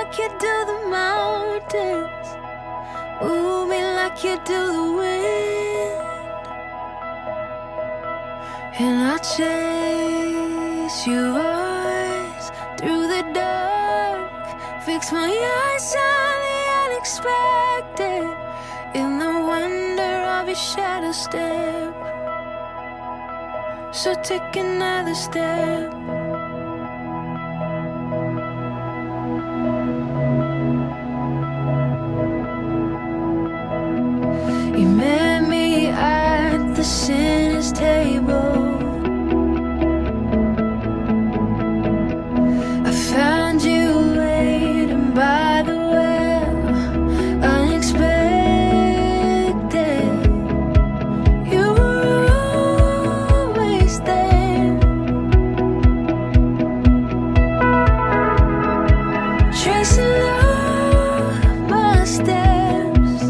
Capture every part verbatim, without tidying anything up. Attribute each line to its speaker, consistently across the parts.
Speaker 1: like you do the mountains. Move me like you do the wind. And I'll chase your voice through the dark. Fix my eyes on the unexpected. In the wonder of your shadow step. So take another step. You met me at the sinner's table. I found you waiting by the well, unexpected. You were always there. Tracing all my steps.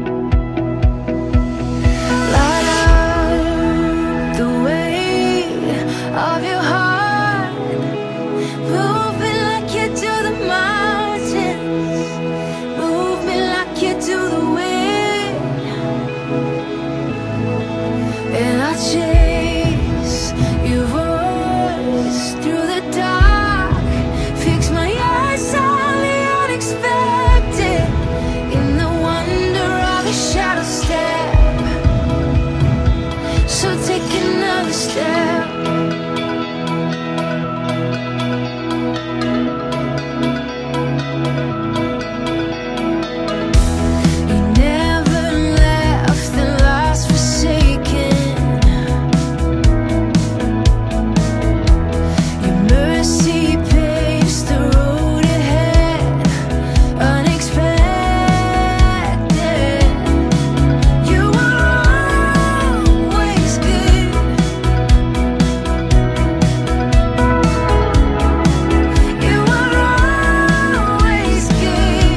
Speaker 1: Light up the way of your heart. Move me like you do the mountains. Move me like you do the wind. And I'll chase your voice through the dark. Fix my eyes on the unexpected. In the wonder of your shadow step. So take another step. You never left the last forsaken. Your mercy paves the road ahead, unexpected. You are always good. You are always good.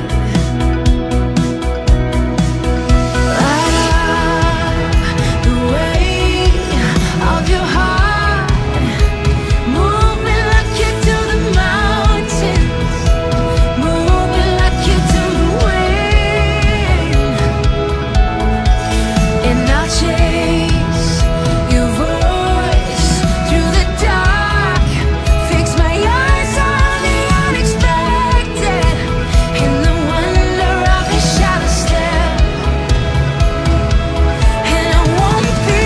Speaker 1: Light up the way of your heart. Move me like you do the mountains. Move me like you do the wind. And I'll chase your voice through the dark. Fix my eyes on the unexpected. In the wonder of your shadow step. And I won't be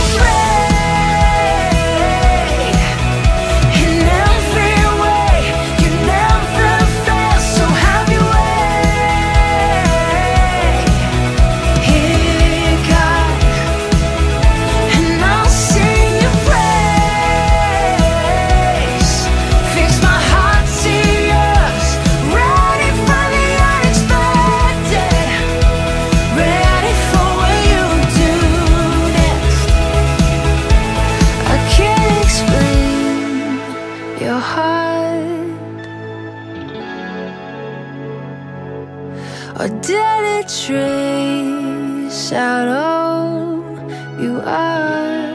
Speaker 1: afraid. In every way, you never fail. So have your way. Here, God, and I'll sing your praise. Fix my heart to yours. Ready for the unexpected. Ready for what you do next. I can't explain your heart. Or did it trace out all you are?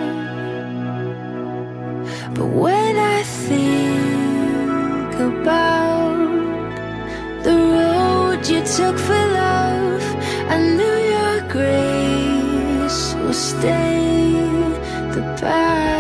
Speaker 1: But when I think about the road you took for love, I knew your grace will stay the path.